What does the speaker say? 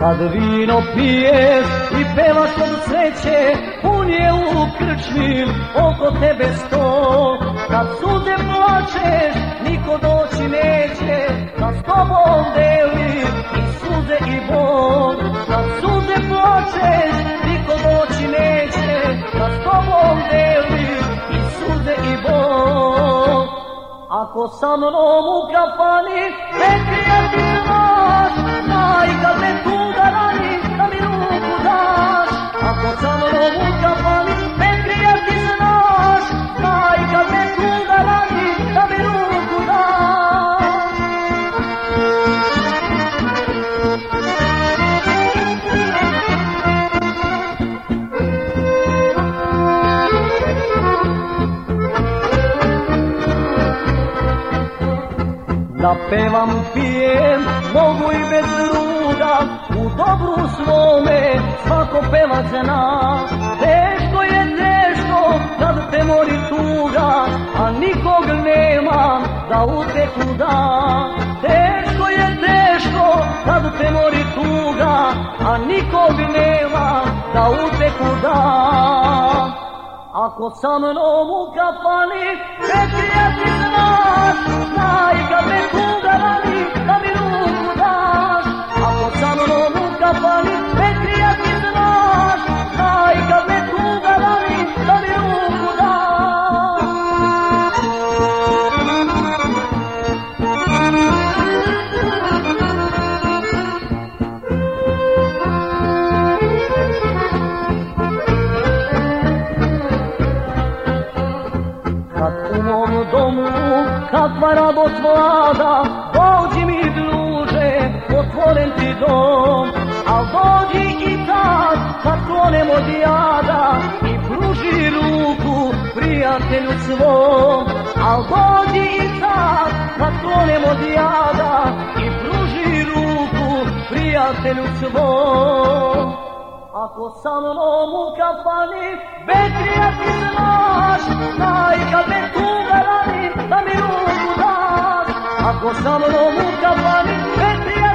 Kad vino piješ i pevaš od sreće, pun je u krčmi oko tebe sto. Kad suze plačeš, niko doći neće, da s tobom deli i suze i bol. Kad suze plačeš, niko doći neće, da s tobom deli i suze i bol. Ako sa mnom u kafani pekija ti znaš, znaj kad me tuga rani, da mi ruku daš. Ako sa mnom u kafani pekija ti znaš, znaj kad me tuga rani, da mi ruku daš. Da pevam, pijem, mogu i bez truda, u dobru svome svako pevat zna. Teško je teško kad te mori tuga, a nikog nema da uteku da. Teško je teško kad te mori tuga, a nikog nema da uteku da. Ako sa mnom u kafani pekija ti znaš, znaj kad me tuga rani, da mi ruku daš. Ako sa mnom u kafani pekija ti znaš, znaj kad me tuga rani, da mi ruku daš. Kad u mom domu kakva radost vlada, dođi mi druže, otvoren ti dom. Al dođi i tad kad klonem od jada i pruži ruku prijatelju svom. Al dođi i tad kad klonem od jada i pruži ruku prijatelju svom. Ako sa mnom u kafani Betrija ti znaš, znaj kad me tuga rani, da mi ruku daš. Ako sa mnom u kafani Betrija